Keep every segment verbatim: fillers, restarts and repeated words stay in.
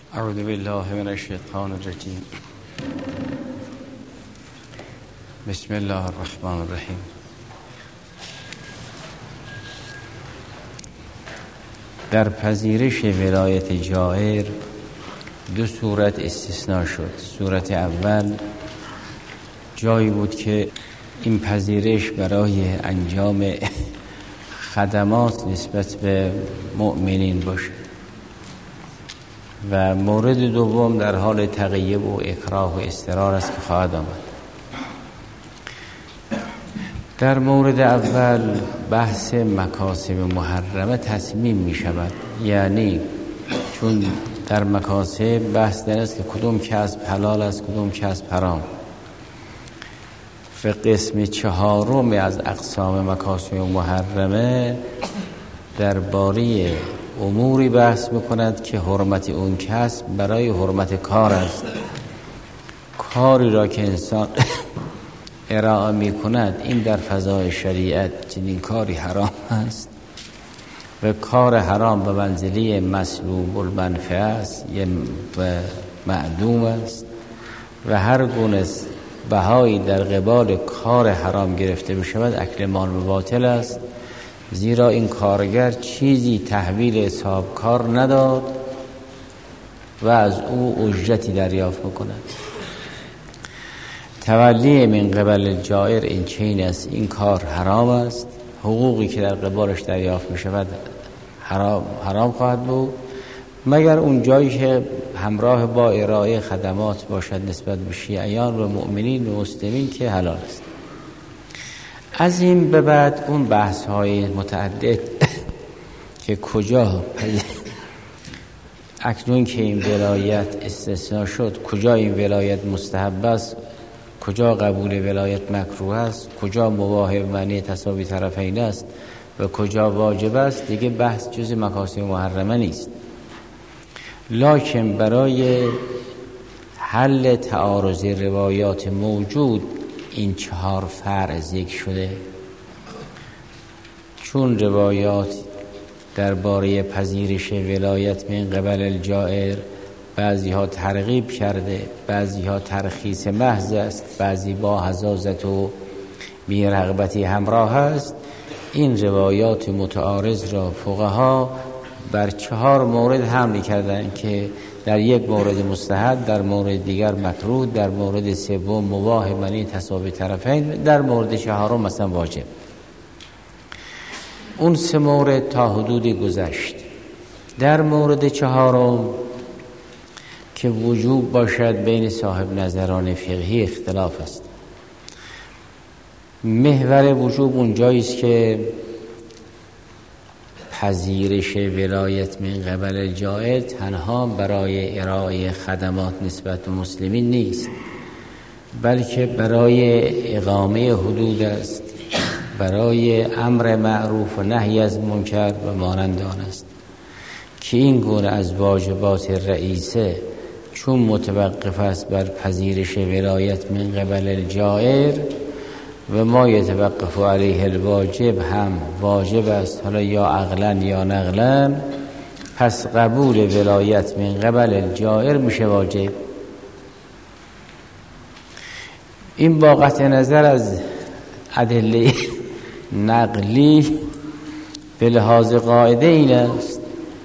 اعوذ بالله من الشیطان الرجیم. بسم الله الرحمن الرحیم. در پذیرش ولایت جائر دو صورت استثناء شد. صورت اول جایی بود که این پذیرش برای انجام خدمات نسبت به مؤمنین باشه و مورد دوم در حال تغیب و اکراه و اضطرار است که خواهد آمد. در مورد اول بحث مکاسب محرمه تصمیم می شود، یعنی چون در مکاسب بحث در است که کدوم کسب حلال است کدوم کسب حرام. و قسم چهارم از اقسام مکاسب محرمه درباره اموری بحث میکند که حرمت اون کسب برای حرمت کار است. کاری را که انسان ارائه میکند این در فضای شریعت چنین کاری حرام است و کار حرام به منزله مسلوب المنفعه است و معدوم است و هر گونه بهایی در قبال کار حرام گرفته بشود اکل مال باطل است، زیرا این کارگر چیزی تحویل حساب کار نداد و از او اجرتی دریافت میکند. تولی من قبل جائر این چین است، این کار حرام است، حقوقی که در قبالش دریافت میشود حرام حرام خواهد بود مگر اون جایی که همراه با ارائه خدمات باشد نسبت به شیعیان و مؤمنین و مسلمین که حلال است. از این به بعد اون بحث های متعدد که کجا اکنون که این ولایت استثناء شد کجا این ولایت مستحب است، کجا قبول ولایت مکروه است، کجا مباح معنی تساوی طرفین است و کجا واجب است، دیگه بحث جز مکاسب محرمه نیست. لکن برای حل تعارض روایات موجود این چهار فرع ذکر شده، چون روایات درباره پذیرش ولایت من قبل الجائر بعضی ها ترغیب کرده، بعضی ها ترخیص محض است، بعضی با حزازت و بی‌رغبتی همراه است. این روایات متعارض را فقها بر چهار مورد حمل کردند که در یک مورد مستحب، در مورد دیگر مکروه، در مورد سوم مباح معنی تساوی طرفین، در مورد چهارم مثلا واجب. اون سه مورد تا حدودی گذشت. در مورد چهارم که وجوب باشد بین صاحب نظران فقهی اختلاف است. محور وجوب اون جایی است که پذیرش ولایت من قبل الجائر تنها برای ارائه خدمات نسبت به مسلمین نیست، بلکه برای اقامه حدود است، برای امر معروف و نهی از منکر و مانند آن است که این گونه از واجبات رئیسه چون متوقف است بر پذیرش ولایت من قبل الجائر و ما یتوقف علیه الواجب هم واجب است، حالا یا عقلا یا نقلا، پس قبول ولایت من قبل الجائر میشه واجب. این با قطع نظر از ادله نقلی به لحاظ قاعده این است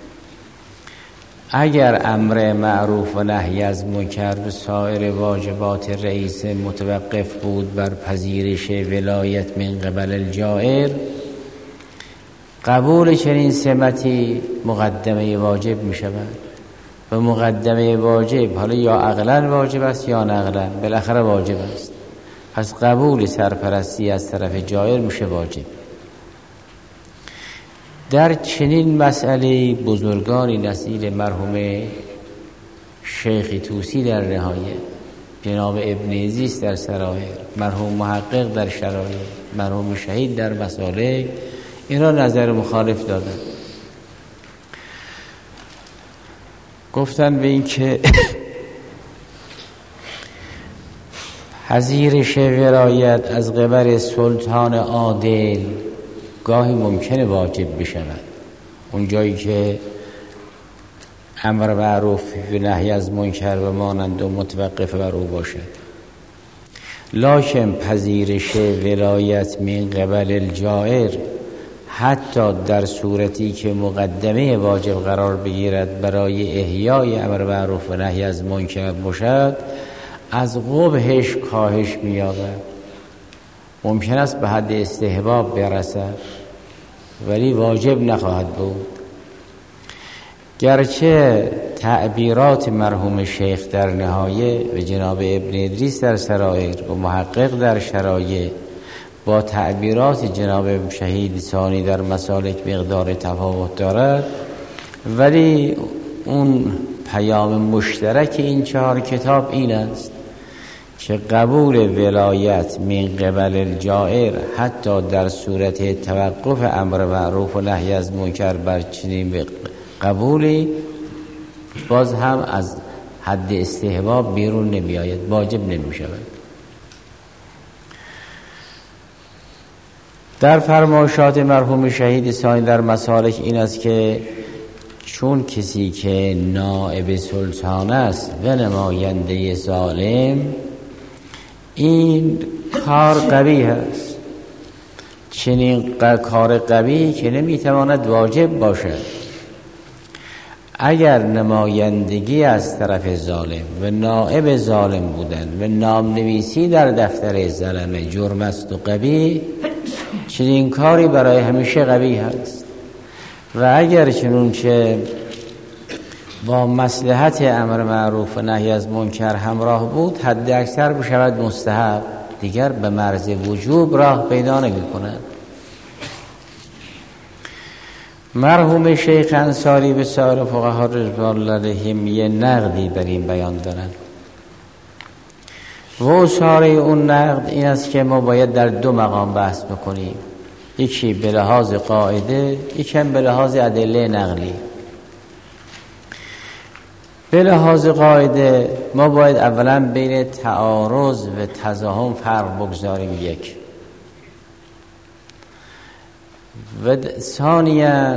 اگر امر معروف و نهی از منکر و سایر واجبات رئیس متوقف بود بر پذیرش ولایت من قبل الجائر، قبول چنین سمتی مقدمه واجب می شود و مقدمه واجب حالا یا عقلا واجب است یا نقلا بالاخره واجب است، پس قبول سرپرستی از طرف جائر میشه واجب. در چنین مسئله بزرگانی نظیر مرحوم شیخ طوسی در نهایه، جناب ابن عزیز در سرایر، مرحوم محقق در شرایع، مرحوم شهید در مسالک، اینا نظر مخالف دادن. گفتن به این که پذیرش ولایت از قبل سلطان عادل گاهی ممکنه واجب بشود، اون جایی که امر معروف و نهی از منکر و مانند و متوقف بر او باشد. لکن پذیرش ولایت من قبل الجائر حتی در صورتی که مقدمه واجب قرار بگیرد برای احیای امر معروف و نهی از منکر باشد، از قبحش کاهش می‌یابد. ممکن است به حد استحباب برسد ولی واجب نخواهد بود. گرچه تعبیرات مرحوم شیخ در نهایه و جناب ابن ادریس در سرایر و محقق در شرایع با تعبیرات جناب شهید ثانی در مسالک مقدار تفاوت دارد، ولی اون پیام مشترک این چهار کتاب این است که قبول ولایت من قبل الجائر حتی در صورت توقف امر معروف و نهی از منکر بر چنین قبولی باز هم از حد استحباب بیرون نمی آید، واجب نمی شود. در فرمایشات مرحوم شهید ثانی در مسالک این است که چون کسی که نائب سلطان است و نماینده ظالم، این کار قبیح است، چنین کار قبیح که نمیتواند واجب باشد. اگر نمایندگی از طرف ظالم و نائب ظالم بودن و نامنویسی در دفتر ظلمه جرم است و قبیح، چنین کاری برای همیشه قبیح است. و اگر چنون که با مصلحت امر معروف و نهی از منکر همراه بود، حد اکثر بشود مستحب، دیگر به مرز وجوب راه پیدا نمی کند. مرحوم شیخ انصاری به سایر فقها رضوان الله علیهم یه نقدی بر این بیان دارند و اصاره اون نقد این است که ما باید در دو مقام بحث بکنیم، یکی به لحاظ قاعده، یکی هم به لحاظ ادله نقلی. به لحاظ قاعده ما باید اولا بین تعارض و تضاهم فرق بگذاریم یک، و ثانیاً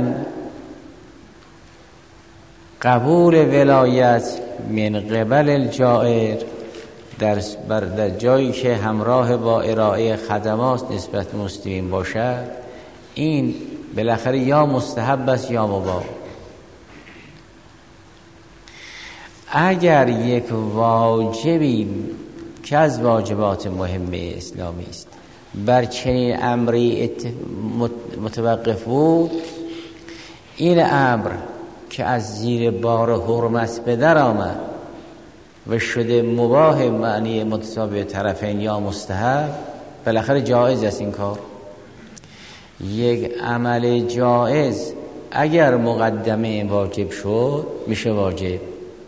قبول ولایت من قبل الجائر در, در جایی که همراه با ارائه خدمات نسبت مسلمین باشد، این بالاخره یا مستحب است یا مباح. اگر یک واجبی که از واجبات مهمه اسلامی است بر چنین امری متوقف بود، این امر که از زیر بار حرمت به در آمد و شده مباح معنی متساوی طرفین یا مستحب، بالاخره جایز است این کار. یک عمل جایز اگر مقدمه واجب شد میشه واجب.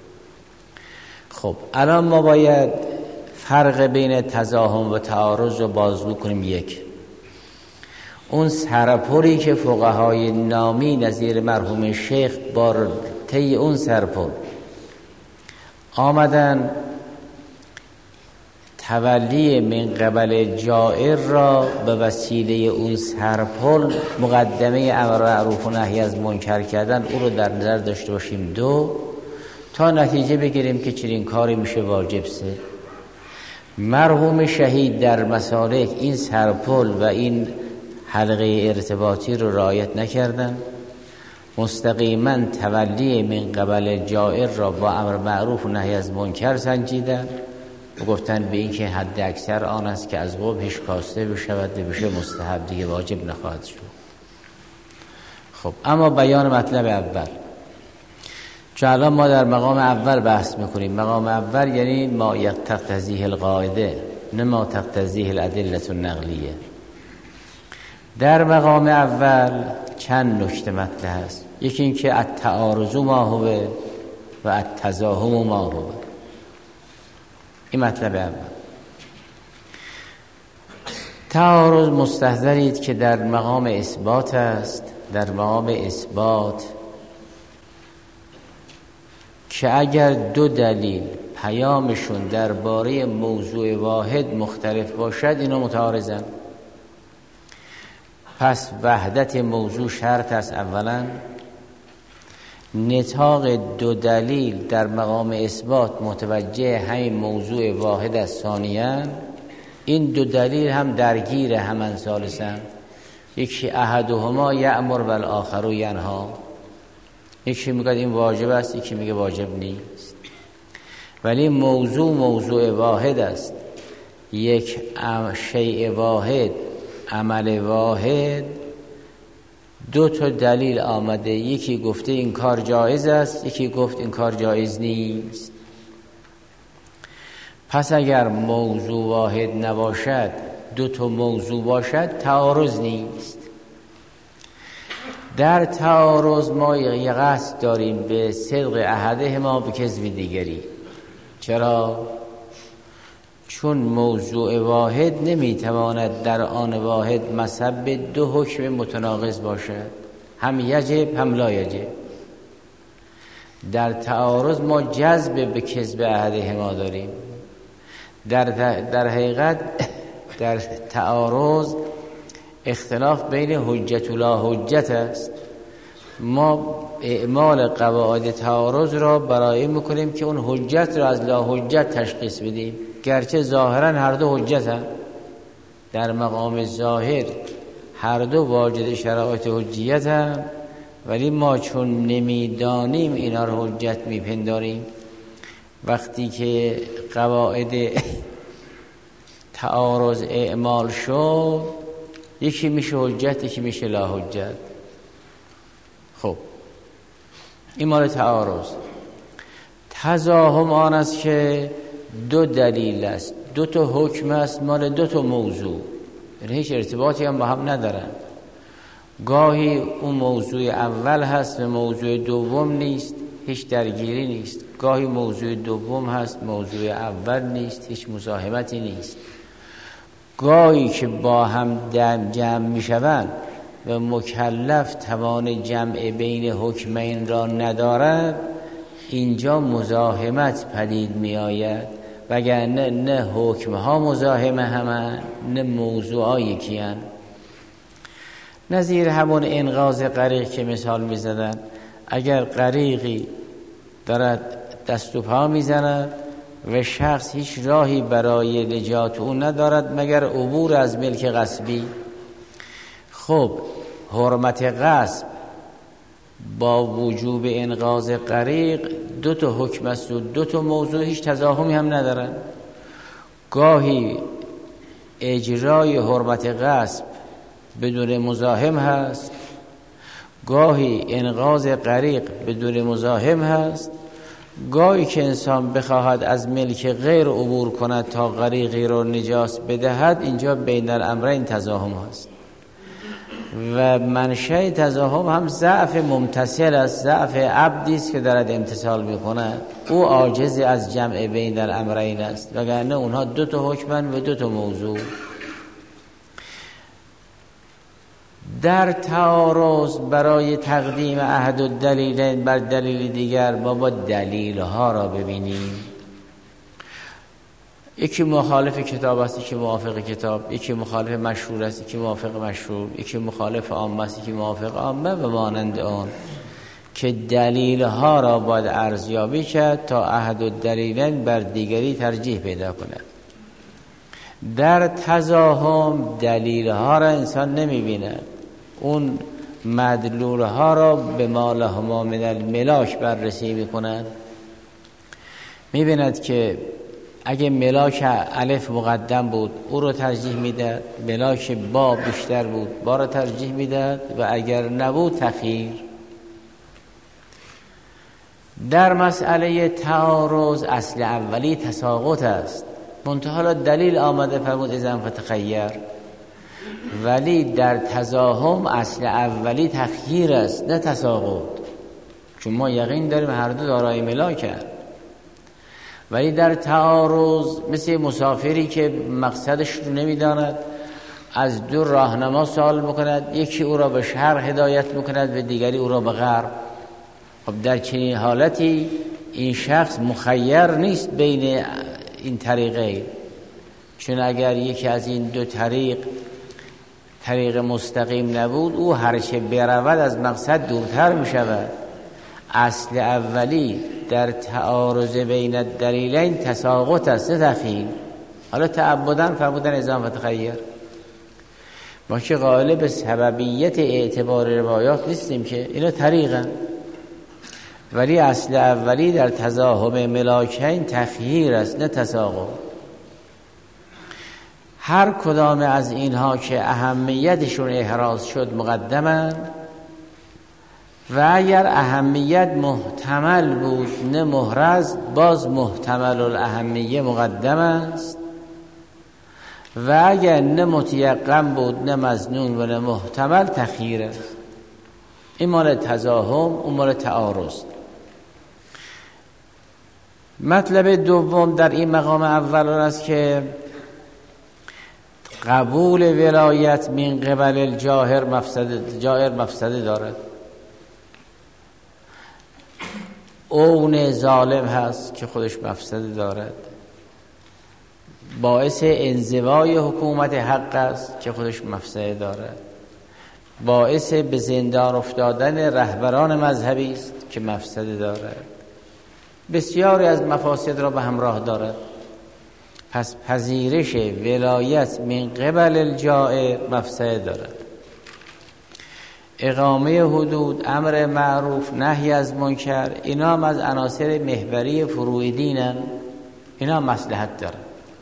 خب الان ما باید فرق بین تضاهم و تعارض رو بازگو کنیم. یک، اون سرپوری که فقهای نامی نظیر مرحوم شیخ بار طی اون سرپور آمدن تولی من قبل جائر را به وسیله اون سرپل مقدمه امر معروف و نهی از منکر کردن، او رو در نظر داشته باشیم. دو، تا نتیجه بگیریم که چنین کاری میشه واجب. سه، مرحوم شهید در مسالک این سرپل و این حلقه ارتباطی رو رعایت نکردن، مستقیما تولی من قبل جائر را با امر معروف و نهی از منکر سنجیدن و گفتن به این که حد اکثر آن است که از قبحش کاسته بشود و بشه مستحب، دیگه واجب نخواهد شد. خب اما بیان مطلب اول، چون الان ما در مقام اول بحث میکنیم. مقام اول یعنی ما تقتضیه القاعده، نه ما تقتضیه الادله النقلیه. در مقام اول چند نکته مطرح است. یکی این که التعارض ما هو و التضاهم ما هو. این مطلب اول. تعارض مستحضرید که در مقام اثبات است. در مقام اثبات که اگر دو دلیل پیامشون درباره موضوع واحد مختلف باشد، اینا متعارضن. پس وحدت موضوع شرط است اولا. نطاق دو دلیل در مقام اثبات متوجه همین موضوع واحد از ثانیاً، این دو دلیل هم درگیر همان ثالثاً. یکی احدهما یأمر و الاخر ینها، یکی میگه این واجب است، یکی میگه واجب نیست، ولی موضوع موضوع واحد است. یک شیء واحد، عمل واحد، دو تا دلیل آمده، یکی گفته این کار جایز است، یکی گفت این کار جایز نیست. پس اگر موضوع واحد نباشد، دو تا موضوع باشد، تعارض نیست. در تعارض ما یک قصد داریم به صدق احدهما به کذب دیگری. چرا؟ چون موضوع واحد نمیتواند در آن واحد مصب دو حکم متناقض باشد، هم یجب هم لا یجب. در تعارض ما جذب به کذب احدهما داریم. در در حقیقت در تعارض اختلاف بین حجت و لا حجت است. ما اعمال قواعد تعارض را برای میکنیم که اون حجت را از لا حجت تشخیص بدیم، گرچه ظاهرا هر دو حجت هم. در مقام ظاهر هر دو واجد شرایط حجیت هم، ولی ما چون نمیدانیم اینا رو حجت میپنداریم. وقتی که قواعد تعارض اعمال شد، یکی میشه حجت، یکی میشه لا حجت. خب این مال تعارض. تزاحم آن است که دو دلیل است، دو تا حکم است مال دو تا موضوع، یعنی هیچ ارتباطی هم با هم ندارن. گاهی اون موضوع اول هست و موضوع دوم نیست، هیچ درگیری نیست. گاهی موضوع دوم هست، موضوع اول نیست، هیچ مزاحمتی نیست. گاهی که با هم جمع می شوند و مکلف توان جمع بین حکمین را ندارد، اینجا مزاحمت پدید می آید، وگرنه نه حکمها مزاحمه همه، نه موضوعا یکی هستند. نظیر همون انقاذ غریق که مثال می زدن، اگر غریقی دارد دست و پا می زند و شخص هیچ راهی برای نجات او ندارد مگر عبور از ملک غصبی، خب حرمت غصب با وجوب انقاذ غریق دو تا حکم است و دو تا موضوع هیچ تزاحمی هم ندارن. گاهی اجرای حرمت غصب بدون مزاحم هست، گاهی انقاذ غریق بدون مزاحم هست. گاهی که انسان بخواهد از ملک غیر عبور کند تا غریقی رو نجات بدهد، اینجا بین الامرین تزاحم هست و منشأ تزاحم هم ضعف ممتثل است، ضعف عبدی است که دارد امتثال میکنه، او عاجز از جمع بین الامرین است، وگرنه اونها دو تا حکمن و دو تا موضوع. در تعارض برای تقدیم احد الدلیلین بر دلیل دیگر ما با دلیل ها را ببینیم. یکی مخالف کتاب است، یکی موافق کتاب، یکی مخالف مشهور است، یکی موافق مشهور، یکی مخالف عام است، یکی موافق عامه و مانند آن، که دلیل ها را باید ارزیابی کرد تا احد الدلیلین بر دیگری ترجیح پیدا کند. در تزاحم دلیل ها را انسان نمی بیند، اون مدلول ها را به ما لهما من الملاک بررسی می کند. می بیند که اگه ملاک الف مقدم بود او رو ترجیح میداد، ملاک با بیشتر بود با رو ترجیح میداد، و اگر نبود تخییر. در مسئله تعارض اصل اولی تساقط است، منتها دلیل آمده فرمود اذن فتخیر، ولی در تزاحم اصل اولی تخییر است نه تساقط، چون ما یقین داریم هر دو دارای ملاکند. ولی در تعارض مثل مسافری که مقصدش رو نمیداند، از دو راهنما سوال میکند، یکی او را به شرق هدایت میکند و دیگری او را به غرب. خب در چنین حالتی این شخص مخیر نیست بین این طریقه، چون اگر یکی از این دو طریق طریق مستقیم نبود، او هرچه برود از مقصد دورتر میشود. اصل اولی در تعارض بین الدلیلین تساقط است، نه تخییر. حالا تعبداً فرمودن نظام و تخیر، ما که قائل به سببیت اعتبار روایات نیستیم که اینا طریقاً، ولی اصل اولی در تزاحم ملاکین تخییر است، نه تساقط. هر کدام از اینها که اهمیتشون احراز شد مقدمن، و اگر اهمیت محتمل بود نه محرز، باز محتمل الاهمیه مقدم است، و اگر نه متیقن بود نه مظنون و نه محتمل تخییر است. این مال تزاحم، اون مال تعارض. مطلب دوم در این مقام اول است که قبول ولایت من قبل الجاهر مفسد جائر مفسده دارد. اون ظالم هست که خودش مفسده دارد، باعث انزوای حکومت حق است که خودش مفسده دارد، باعث به زندان افتادن رهبران مذهبی است که مفسده دارد، بسیاری از مفاسد را به همراه دارد. پس پذیرش ولایت من قبل الجائر مفسده دارد. اقامه حدود، امر معروف، نهی از منکر، اینا هم از عناصر محوری فروع دینن، اینا مصلحت دارن.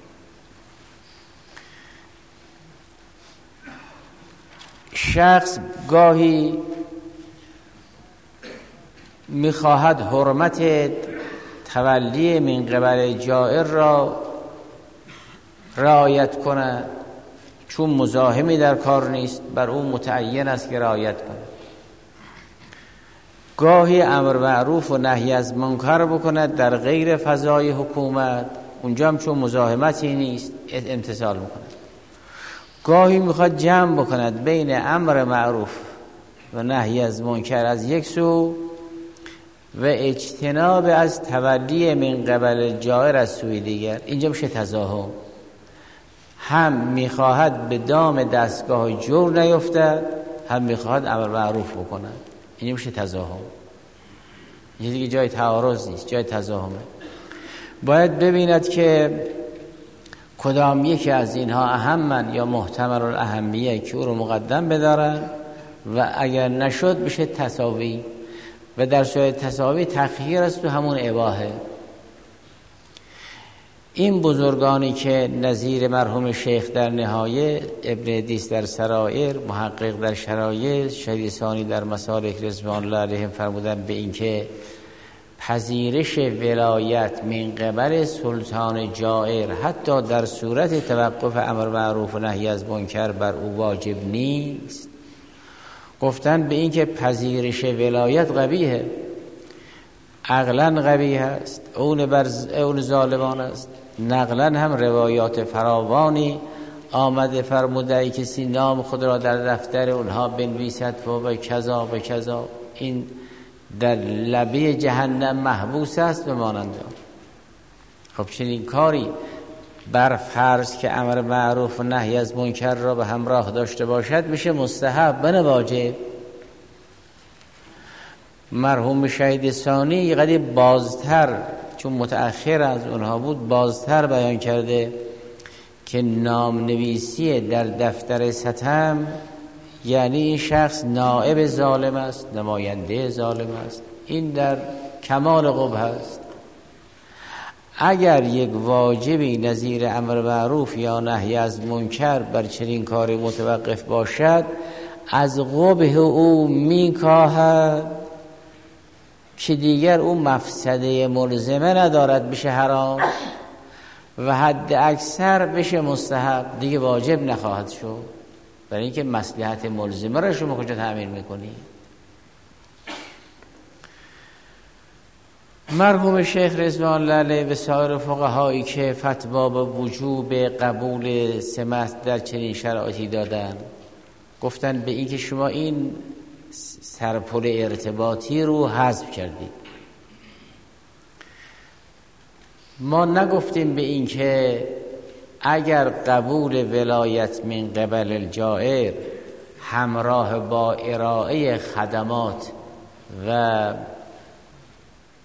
شخص گاهی میخواهد حرمت تولی من قبل جائر را رعایت کند، چون مزاحمی در کار نیست بر اون متعین است که رعایت کند. گاهی امر معروف و نهی از منکر بکند در غیر فضای حکومت، اونجا هم چون مزاحمتی نیست امتثال میکند. گاهی میخواد جمع بکند بین امر معروف و نهی از منکر از یک سو و اجتناب از تولی من قبل جائر از سوی دیگر، اینجا میشه تزاحم. هم میخواهد به دام دستگاه جور نیفتد، هم میخواهد امر معروف بکند، این میشه تزاحم. یه دیگه جای تعارض نیست، جای تزاحمه. باید ببیند که کدام یکی از اینها اهمن یا محتمل الاهمیه که او رو مقدم بدارن، و اگر نشد بشه تساوی، و در صورت تساوی تخییر است تو همون اباحه. این بزرگانی که نظیر مرحوم شیخ در نهایه، ابن حدیث در سرائر، محقق در شرایط، شهید ثانی در مسالک رضوان الله علیهم فرمودن به این که پذیرش ولایت من قبل سلطان جائر حتی در صورت توقف امر معروف و نهی از منکر بر او واجب نیست. گفتن به این که پذیرش ولایت قبیحه، عقلاً قبیح است، اون بر اون ظالمان است. نقلاً هم روایات فراوانی آمده فرموده ای کسی نام خود را در دفتر اونها بنویسد و کذا و کذا، این در لبه جهنم محبوس است و مانند آن. خب چنین کاری بر فرض که امر معروف و نهی از منکر را به همراه داشته باشد میشه مستحب نه واجب. مرحوم شهید ثانی یه قدری بازتر، چون متأخر از اونها بود، بازتر بیان کرده که نام نویسی در دفتر ستم یعنی این شخص نائب ظالم است، نماینده ظالم است. این در کمال قبح است. اگر یک واجبی نظیر امر معروف یا نهی از منکر بر چنین کاری متوقف باشد، از قبح او میکاهد که دیگر او مفسده ملزمه ندارد بشه حرام، و حد اکثر بشه مستحب، دیگه واجب نخواهد شد، برای اینکه مصلحت ملزمه را شما کجا تعمیر میکنی؟ مرحوم شیخ رضوان الله علیه و سایر فقهایی که فتوا به وجوب قبول سمت در چنین شرایطی دادن، گفتن به این که شما این سرپل ارتباطی رو حذف کردید. ما نگفتیم به این که اگر قبول ولایت من قبل الجائر همراه با ارائه خدمات و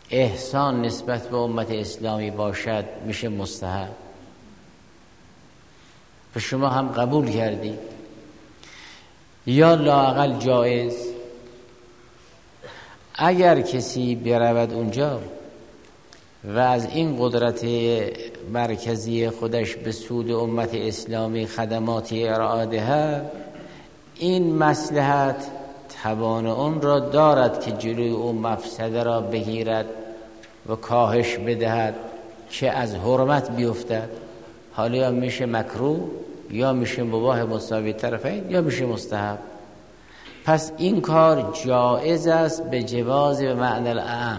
احسان نسبت به امت اسلامی باشد میشه مستحب و شما هم قبول کردید، یا لااقل جایز. اگر کسی برود اونجا و از این قدرت مرکزی خودش به سود امت اسلامی خدماتی ارائه دهد، این مصلحت توان اون را دارد که جلوی اون مفسده را بگیرد و کاهش بدهد که از حرمت بیفتد. حالا یا میشه مکروه یا میشه مباح مساوی طرفین یا میشه مستحب. پس این کار جایز است به جواز به معنی الاعم.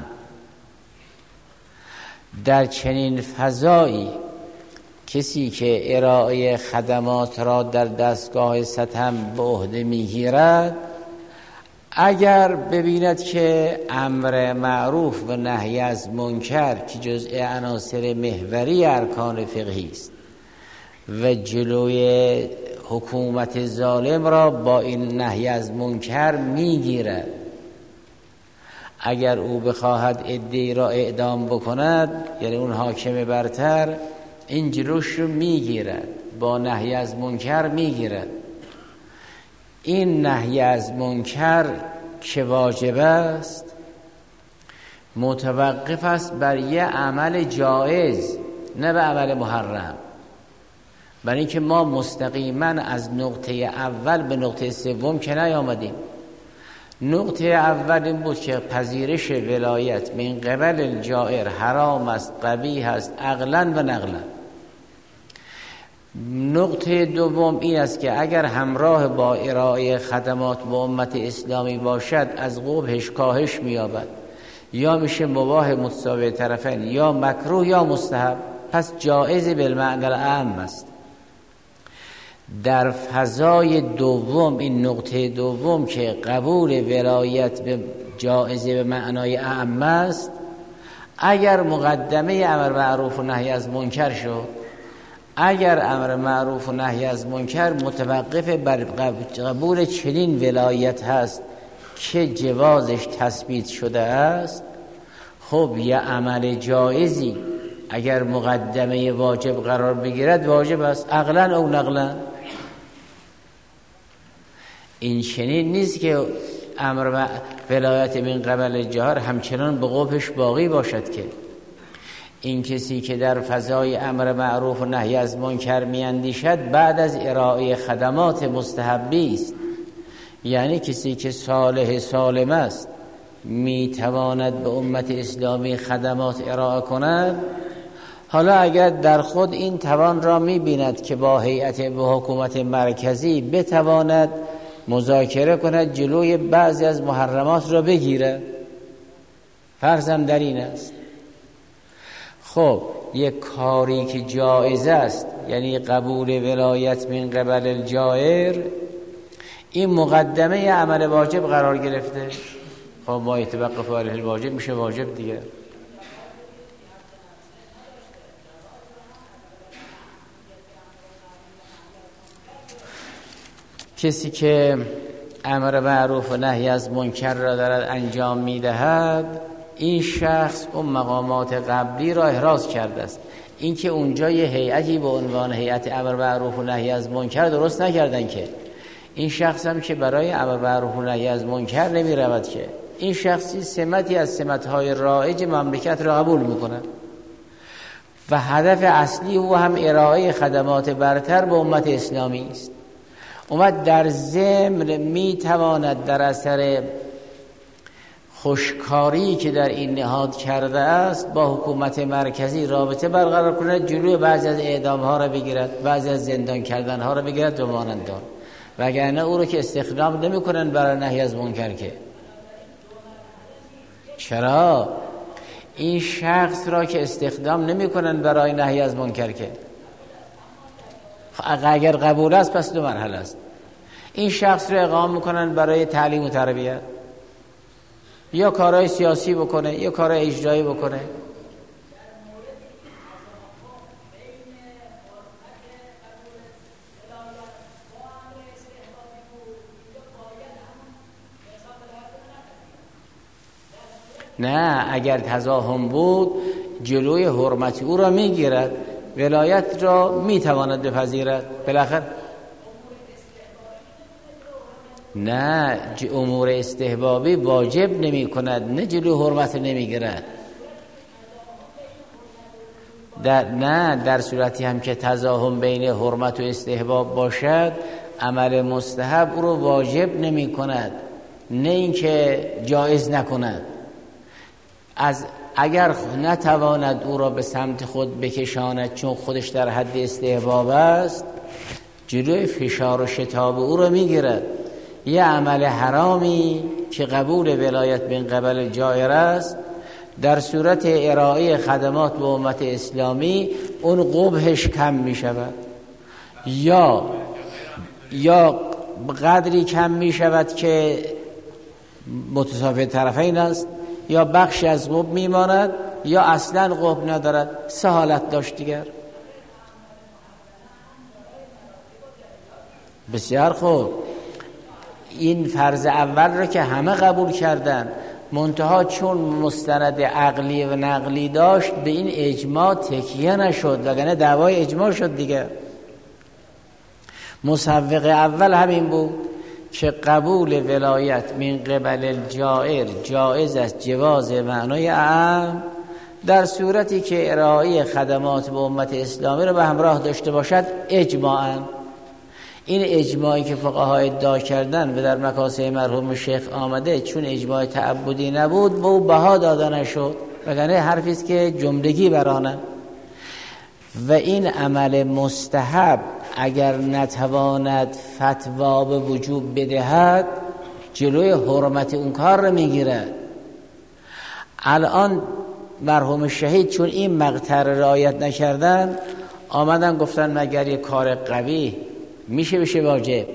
در چنین فضایی کسی که ارائه خدمات را در دستگاه ستم به عهده میگیرد، اگر ببیند که امر معروف و نهی از منکر که جزء عناصر محوری ارکان فقهی است و جلوی حکومت ظالم را با این نهی از منکر میگیرد، اگر او بخواهد عده‌ای را اعدام بکند، یعنی اون حاکم برتر، این جلوش رو میگیرد، با نهی از منکر میگیرد. این نهی از منکر که واجب است متوقف است بر یه عمل جایز، نه به عمل محرم. برای اینکه ما مستقیما از نقطه اول به نقطه سوم که نیامدیم. نقطه اول این بود که پذیرش ولایت من قبل الجائر حرام است، قبیح است عقلا و نقلا. نقطه دوم این است که اگر همراه با ارائه خدمات به امت اسلامی باشد، از قبحش کاهش می‌یابد، یا میشه مباح متساوی طرفین، یا مکروه یا مستحب. پس جایز بالمعنی العام است. در فضای دوم، این نقطه دوم که قبول ولایت به جایزه به معنای اعم است، اگر مقدمه امر معروف و نهی از منکر شد، اگر امر معروف و نهی از منکر متوقف بر قبول چنین ولایت هست که جوازش تثبیت شده است، خب یه عمل جایزی اگر مقدمه واجب قرار بگیرد واجب است، عقلا او نقلا. این چنین نیست که امر ولایت من قبل جهر همچنان به قبحش باقی باشد، که این کسی که در فضای امر معروف و نهی از منکر میاندیشد بعد از ارائه خدمات مستحبی است، یعنی کسی که صالح سالم است میتواند به امت اسلامی خدمات ارائه کند. حالا اگر در خود این توان را میبیند که با هیئت به حکومت مرکزی بتواند مذاکره کند جلوی بعضی از محرمات را بگیره، فرضم در این است. خب یک کاری که جایز است، یعنی قبول ولایت من قبل الجائر، این مقدمه عمل واجب قرار گرفته، خب ما یتوقف علیه الواجب میشه واجب دیگه. کسی که امر معروف و نهی از منکر را دارد انجام میدهد، این شخص اون مقامات قبلی را احراز کرده است. این که اونجا یه هیئتی به عنوان هیئت امر معروف و نهی از منکر درست نکردن، که این شخص هم که برای امر معروف و نهی از منکر نمی رود، که این شخصی سمتی از سمتهای رایج مملکت را قبول میکنه و هدف اصلی او هم ارائه خدمات برتر به امت اسلامی است. اومد در ضمن میتواند در اثر خوشکاری که در این نهاد کرده است با حکومت مرکزی رابطه برقرار کند، جلوی بعضی از اعدام ها را بگیرد، بعضی از زندان کردن ها را بگیرد و مانند آن. وگرنه او رو که استخدام نمی کنند برای نهی از منکر. که چرا این شخص را که استخدام نمی کنند برای نهی از منکر، که اگر قبول است پس دو مرحله است. این شخص را اقامه میکنن برای تعلیم و تربیت، یا کارهای سیاسی بکنه یا کارهای اجرایی بکنه. نه، اگر تزاحم بود جلوی حرمت او را میگیرد، ولایت را میتواند بپذیرد. بالاخره نه، امور استحبابی واجب نمی کند، نه جلوی حرمت نمیگیرد. در نه در صورتی هم که تزاحم بین حرمت و استحباب باشد، عمل مستحب او رو واجب نمی کند، نه اینکه جایز نکند. از اگر نتواند او را به سمت خود بکشاند چون خودش در حد استحباب است، جلوی فشار و شتاب او را میگیرد. یه عمل حرامی که قبول ولایت من قبل جائر است، در صورت ارائه خدمات به امت اسلامی اون قبحش کم می شود، یا یا قدری کم می شود که متساوی طرفین است، یا بخشی از قبح می ماند، یا اصلا قبح ندارد. سه حالت داشت دیگر. بسیار خوب، این فرض اول را که همه قبول کردن، منتها چون مستند عقلی و نقلی داشت به این اجماع تکیه نشد، وگرنه دعوای اجماع شد دیگه. مسوق اول همین بود که قبول ولایت من قبل الجائر جایز است، جواز معنای اعم، در صورتی که ارائه خدمات به امت اسلامی را به همراه داشته باشد اجماعاً. این اجماعی که فقها ادعا کردن و در مکاسب مرحوم شیخ آمده، چون اجماع تعبدی نبود به او بها داده نشد، وگرنه حرفی است که جملگی برانه. و این عمل مستحب اگر نتواند فتوا به وجوب بدهد، جلوی حرمت اون کار رو میگیرد. الان مرحوم شهید چون این مقطع رعایت نکردن، آمدن گفتن مگر یک کار قوی میشه بشه واجب.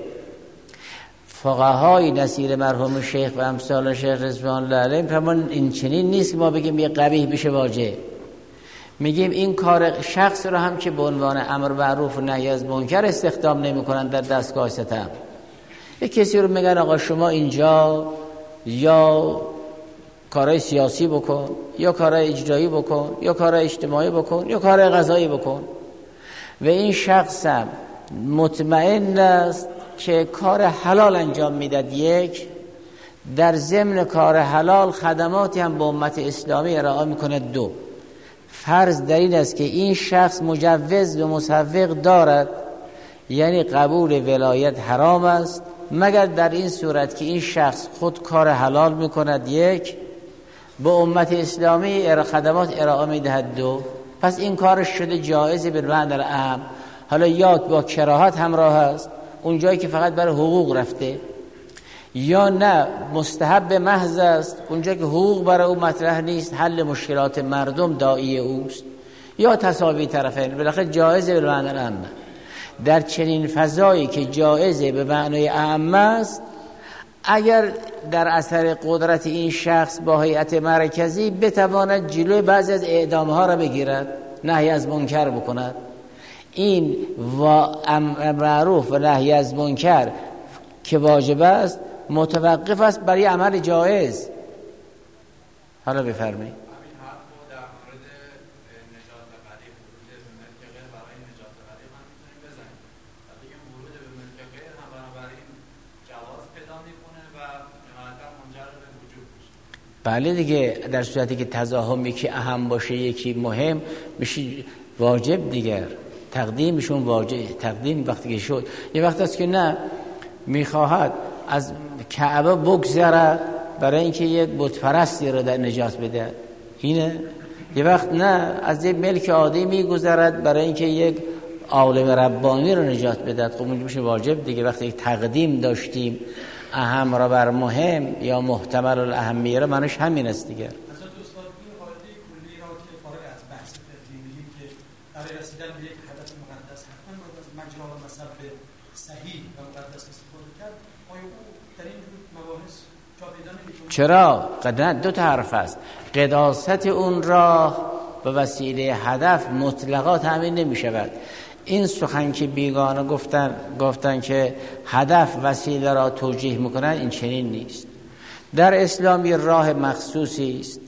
فقهای نصیر مرحوم شیخ و امثال شیخ رضوان الله علیهم فرمان این چنین نیست که ما بگیم یه قبیح بشه واجب. میگیم این کار شخص رو هم که به عنوان امر معروف و نهی از منکر استخدام نمیکنن در دستگاه ستم، یه کسی رو میگن آقا شما اینجا یا کارهای سیاسی بکن، یا کارهای اجرایی بکن، یا کارهای اجتماعی بکن، یا کارهای قضایی بکن، و این شخص هم مطمئن است که کار حلال انجام میداد، یک در ضمن کار حلال خدماتی هم به امت اسلامی ارائه میکنه، دو فرض در این است که این شخص مجوز به مسوق دارد، یعنی قبول ولایت حرام است مگر در این صورت که این شخص خود کار حلال میکند، یک به امت اسلامی خدمات ارائه میدهد، دو پس این کارش شده جایزه به معنی الاعم. حالا یا با کراهت همراه است اونجایی که فقط برای حقوق رفته، یا نه مستحب محض است اونجایی که حقوق برای او مطرح نیست، حل مشکلات مردم داعی اوست، یا تساوی طرفین، بالاخره جایزه به معنی الاعم. در چنین فضایی که جایزه به معنی اعم است، اگر در اثر قدرت این شخص با هیئت مرکزی بتواند جلوی بعضی از اعدامها را بگیرد، نهی از منکر بکند، این و امر معروف و نهی از منکر که واجب است متوقف است برای عمل جایز. حالا بفرمایید. بله دیگه، در صورتی که تزاحم یکی اهم باشه یکی مهم میشه واجب دیگر، تقدیمشون واجب. تقدیم وقتی که شد، یه وقت است که نه میخواهد از کعبه بگذرد برای اینکه یک بت پرستی رو در نجات بده، اینه. یه وقت نه از یک ملک عادی میگذرد برای اینکه یک عالم ربانی رو نجات بده، خب اون میشه واجب دیگه. وقتی تقدیم داشتیم اهم را بر مهم یا محتمل الاهمیه را، معنیش همین است دیگه. مثلا تو استاد این قاعده کلی را که فارغ از بحث فقهی میگیم که برای رسیدن به یک هدف مقدس حتما باید از مجرا و مصب صحیح و مقدس استفاده کرد، آیا او در این مباحث جا پیدا نمی‌کنه؟ چرا؟ قدرت دو تا حرف است. قداست اون راه به وسیله هدف مطلقا تامین نمی‌شود. این سخن که بیگانه گفتن گفتن که هدف وسیله را توجیه میکنن، این چنین نیست. در اسلام یه راه مخصوصی است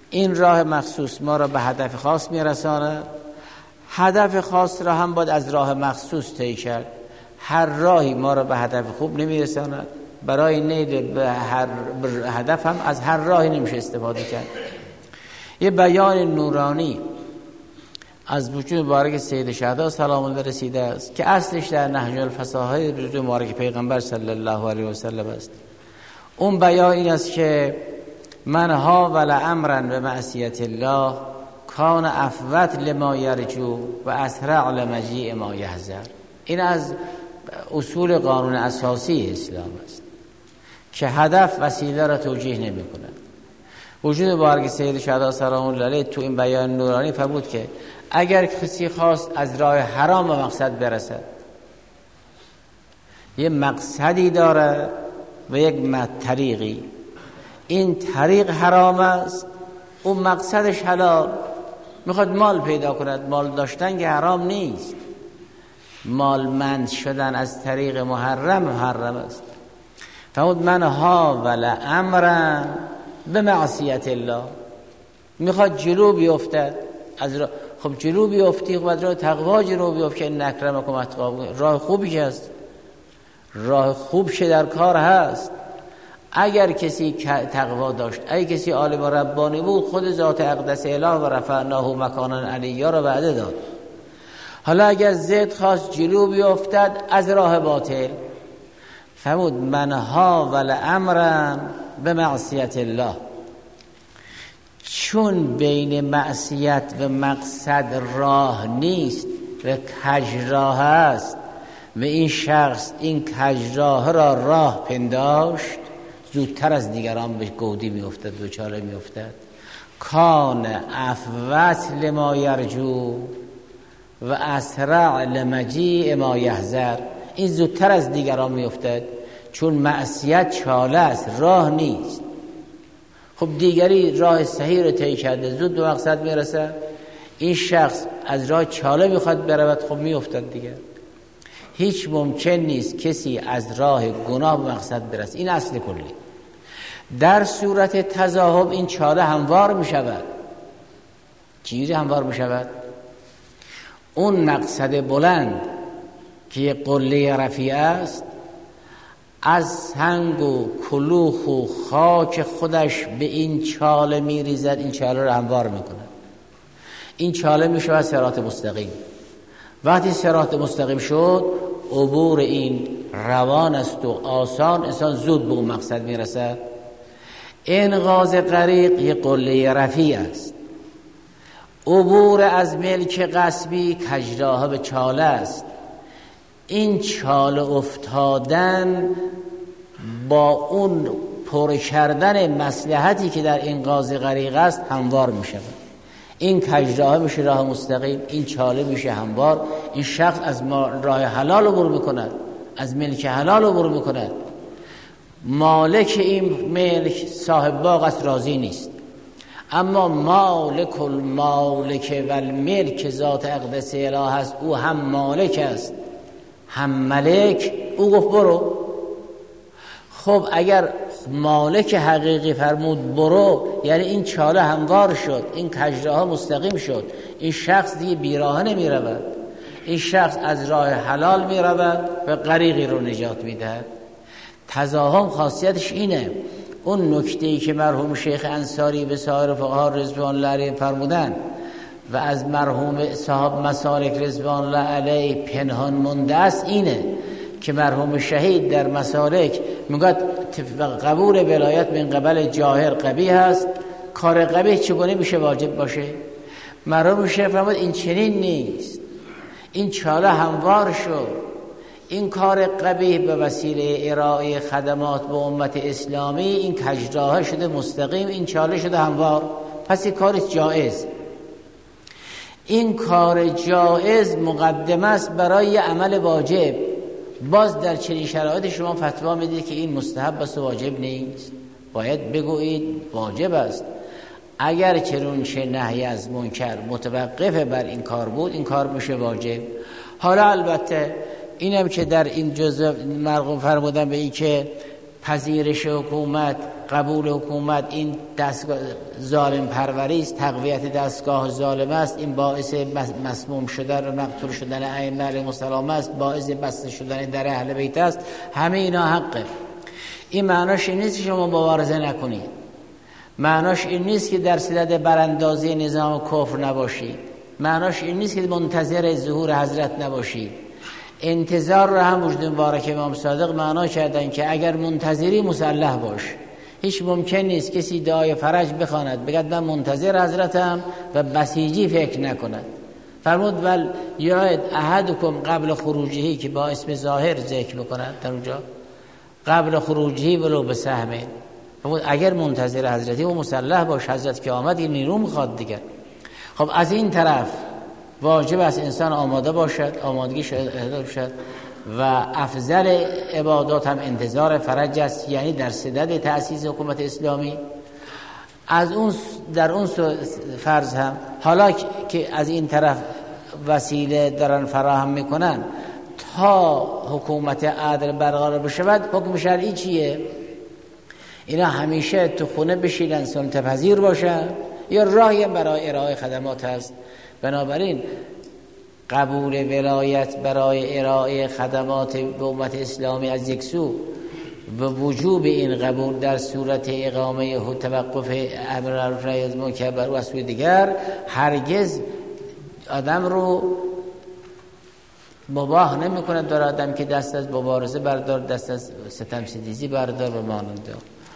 این راه مخصوص ما را به هدف خاص میرساند. هدف خاص را هم باید از راه مخصوص طی کرد. هر راهی ما را به هدف خوب نمیرساند. برای نیل به هر هدف هم از هر راهی نمیشه استفاده کرد. یه بیان نورانی از وجود مبارک سید شهدا سلام الله رسیده است که اصلش در نهج الفصاحه وجود مبارک پیغمبر صلی الله علیه و سلم است. اون بیان این است که من ها ول امرا به معصیت الله کان افوت لما یرجو و اسرع لمجیء ما یحذر. این از اصول قانون اساسی اسلام است که هدف وسیله را توجیه نمی کند. وجود مبارک سید شهدا سلام الله علیه تو این بیان نورانی فرمود که اگر کسی خواست از راه حرام به مقصد برسد، یه مقصدی داره و یک طریقی، این طریق حرام است، اون مقصدش حلال، میخواد مال پیدا کند. مال داشتن که حرام نیست، مالمند شدن از طریق محرم محرم است. فرمود من ها ول امرا به معصیت الله، میخواد جلو بیفتد از راه. خب جلو بیفتی خب از راه تقوا جلو بیفت که نکرمکم اتقاکم، راه خوبی هست، راه خوب شه در کار هست. اگر کسی تقوا داشت، اگر کسی عالم و ربانی بود، خود ذات اقدس اله و رفعناه مکانا علیا را وعده داد. حالا اگر زد خواست جلو بیفتد از راه باطل، فرمود من ها ول امرا به معصیت الله، چون بین معصیت و مقصد راه نیست و کج راه است و این شخص این کج راه را راه پنداشت، زودتر از دیگران به گودی می افتد و چاله می افتد. کان افوت لما یرجو و اسرع لمجیء ما یحذر، این زودتر از دیگران می افتد چون معصیت چاله است، راه نیست. خب دیگری راه صحیح رو طی کرده، زود به مقصد میرسه، این شخص از راه چاله میخواد برود، خب میافتد دیگه. هیچ ممکن نیست کسی از راه گناه به مقصد برسه، این اصل کلی. در صورت تضاهم این چاله هموار میشود. چیزی هموار میشود؟ اون مقصد بلند که یه قله رفیع است، از سنگ و کلوخ و خاک خودش به این چاله میریزد، این چاله رو هموار میکنه. این چاله میشود صراط مستقیم. وقتی صراط مستقیم شد، عبور این روان است و آسان، انسان زود به اون مقصد میرسد. انقاذ غریق یه قله رفیع است. عبور از ملک غصبی کجراه به چاله است. این چاله افتادن با اون پر کردن مصلحتی که در انقاذ غریق است هموار می شود. این کجراه میشه راه مستقیم، این چاله میشه هموار. این شخص از راه حلال عبور میکند، از ملک حلال عبور میکند. مالک این ملک صاحب باغ است، راضی نیست، اما مالک المالک و الملک ذات اقدس اله است، او هم مالک است هم ملک. او گفت برو. خب اگر مالک حقیقی فرمود برو، یعنی این چاله هموار شد، این کجراه مستقیم شد، این شخص دیگه بیراه نمی رود، این شخص از راه حلال می رود و غریقی رو نجات می دهد. تضاهم خاصیتش اینه. اون نکته‌ای که مرحوم شیخ انصاری به سایر فقها رضوان الله علیهم فرمودن و از مرحوم صاحب مسالک رضوان الله علیه پنهان مونده است، اینه که مرحوم شهید در مسالک میگه قبول ولایت من قبل جاهر قبیح است، کار قبیح چگونه میشه واجب باشه؟ مرحوم شیخ فرمود این چنین نیست، این چاله هموار شد، این کار قبیح به وسیله ارائه خدمات به امت اسلامی این کجراه شده مستقیم، این چاله شده هموار، پس این کار جایز. این کار جایز مقدمه است برای عمل واجب. باز در چنین شرایط شما فتوا میدید که این مستحب است و واجب نیست، باید بگویید واجب است. اگر چنانچه نهی از منکر متوقف بر این کار بود، این کار میشه واجب. حالا البته اینم که در این جزء مرغوم فرمودن به این که پذیرش حکومت قبول حکومت این دستگاه ظالم پروری است، تقویت دستگاه ظالم است، این باعث مسموم شدن و مقتول شدن ائمه علیهم السلام است، باعث بسته شدن در اهل بیت است، همه اینا حقه. این معناش این نیست که شما مبارزه نکنید، معناش این نیست که در صدد براندازی نظام کفر نباشید، معناش این نیست که منتظر ظهور حضرت نباشید. انتظار رو هم وجود مبارک امام صادق معنا کردن که اگر منتظری مسلح باش. هیچ ممکن نیست کسی دعای فرج بخواند بگد من منتظر حضرتم و بسیجی فکر نکند. فرمود ول یعد احدکم قبل خروجهی که با اسم ظاهر ذکر بکند در اونجا، قبل خروجهی ولو به سهمه. فرمود اگر منتظر حضرتی و مسلح باش، حضرت که آمد این نیرو میخواد دیگه. خب از این طرف واجب است انسان آماده باشد، آمادگی شد باشد و افضل عبادات هم انتظار فرج است، یعنی در صدد تأسیس حکومت اسلامی. از اون در اون فرض هم حالا که از این طرف وسیله دارن فراهم میکنن تا حکومت عادل برقرار بشود، حکم شرعی چیه؟ اینا همیشه تو خونه بشینن سنت پذیر باشن یا راهی برای ارائه خدمات هست. بنابراین قبول ولایت برای ارائه خدمات به امت اسلامی از یک سو و وجوب این قبول در صورت اقامه و توقف امر معروف نهی از منکر و از سوی دیگر هرگز آدم رو مباح نمی کند در آدم که دست از مبارزه بردار، دست از ستم ستیزی بردار و ماننده.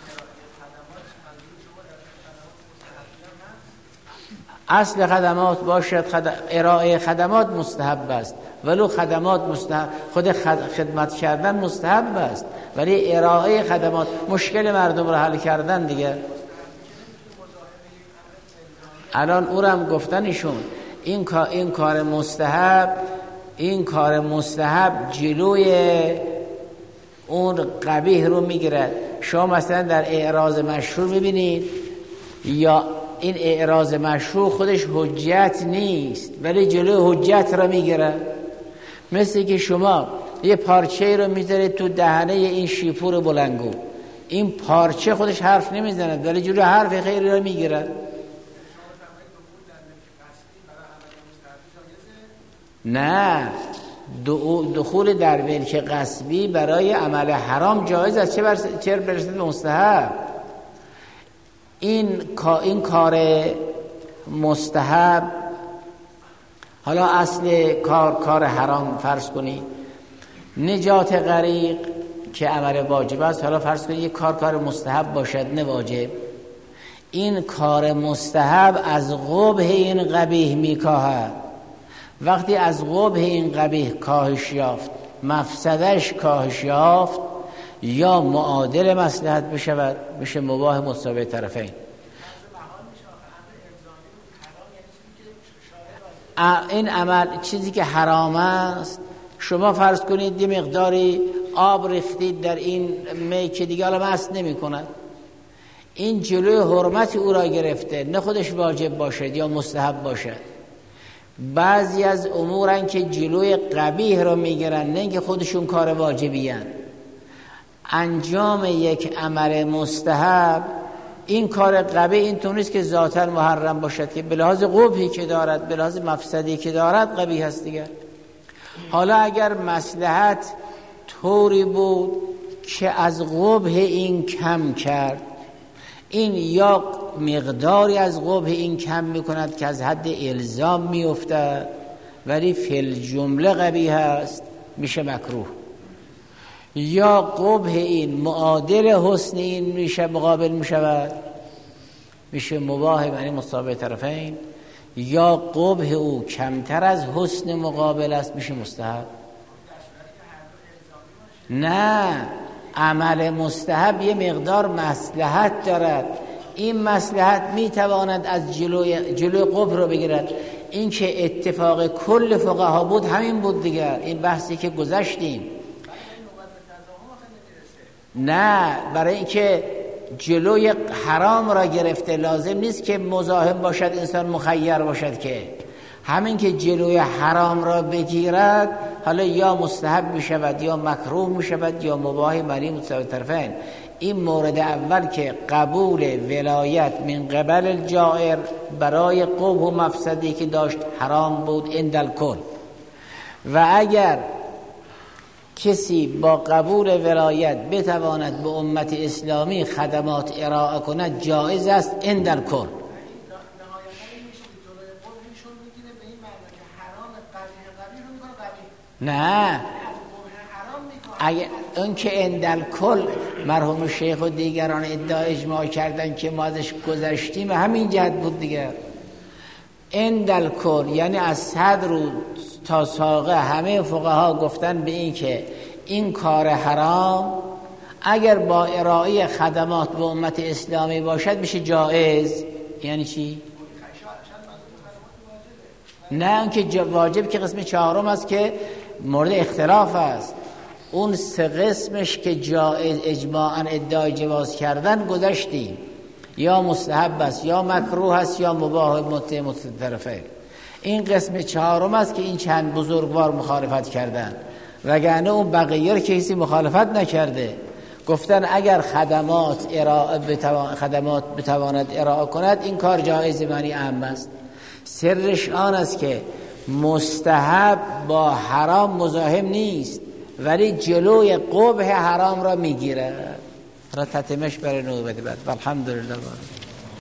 اصل خدمات باشد خد... ارائه خدمات مستحب است، ولو خدمات مستحب، خود خد... خدمت کردن مستحب است، ولی ارائه خدمات مشکل مردم رو حل کردن دیگه. الان او رو هم گفتن ایشون این کار این کار مستحب این کار مستحب جلوی اون قبیح رو میگیرد. شما مثلا در اعراض مشروع ببینید یا این اعراض مشروع خودش حجت نیست ولی جلوی حجت را میگیره. مثل که شما یه پارچه رو میذارید تو دهنه این شیپور بلنگو، این پارچه خودش حرف نمیزند ولی جلوی حرف خیلی را میگیره. نه، دخول در ملک غصبی برای عمل حرام جایز است، چه بر چه برسد مستحب. این این کار مستحب، حالا اصل کار کار حرام فرض کنید، نجات غریق که عمل واجب است، حالا فرض کنید یک کار کار مستحب باشد نه واجب. این کار مستحب از قبح این قبیح میکاهد. وقتی از قبح این قبیح کاهش یافت، مفسدش کاهش یافت، یا معادل مصلحت بشود، میشه مباح مساوی طرفین. این عمل چیزی که حرام است، شما فرض کنید یه مقداری آب ریختید در این می که دیگه حالا مست نمی کند، این جلوی حرمت او را گرفته، نه خودش واجب باشد یا مستحب باشد. بعضی از امورن که جلوی قبیح را میگیرن، نه اینکه خودشون کار واجبی هن. انجام یک عمل مستحب، این کار قبیح این تو نیست که ذاتاً محرم باشد، که به لحاظ قبحی که دارد، به لحاظ مفسدی که دارد قبیح هست دیگر. حالا اگر مصلحت طوری بود که از قبح این کم کرد، این یا مقداری از قبح این کم میکند که از حد الزام میفته ولی فی الجمله قبیح است، میشه مکروه. یا قبح این معادل حسن این میشه مقابل میشود، میشه مباح، یعنی مساوی طرفین. یا قبح او کمتر از حسن مقابل است، میشه مستحب. نه، عمل مستحب یه مقدار مصلحت دارد، این مصلحت میتواند از جلوی جلوی قبح رو بگیرد. این که اتفاق کل فقها بود همین بود دیگر، این بحثی که گذشتیم. نه، برای اینکه جلوی حرام را گرفته لازم نیست که مزاحم باشد، انسان مخیر باشد، که همین که جلوی حرام را بگیرد حالا یا مستحب می شود یا مکروه می شود یا مباح، معنی متساوی طرفین. این مورد اول که قبول ولایت من قبل الجائر برای قبح و مفسدی که داشت حرام بود عند الکل، و اگر کسی با قبول ولایت بتواند به امت اسلامی خدمات ارائه کند جایز است عند الکل. نه اگه اون که اندل کل مرحوم شیخ و دیگران ادعا اجماع کردن که ما ازش گذشتیم همین جهت بود دیگر. اندل کل یعنی از صدر تا ساقه همه فقها گفتن به این که این کار حرام اگر با ارائه خدمات به امت اسلامی باشد میشه جایز. یعنی چی؟ نه اون که واجب که قسم چهارم است که مورد اختلاف است. اون سه قسمش که جایز اجماعاً ادعای جواز کردن گذشتیم، یا مستحب است یا مکروه است یا مباح متطرفه. این قسم چهارم است که این چند بزرگوار مخالفت کردن، وگرنه اون بقیه که کسی مخالفت نکرده. گفتن اگر خدمات ارائه بتوان خدمات بتواند ارائه کند این کار جایز معنی عام است. سرش آن است که مستحب با حرام مزاحم نیست ولی جلوی قبح حرام را میگیره. را تتمش برای نوبت بعد. الحمدلله.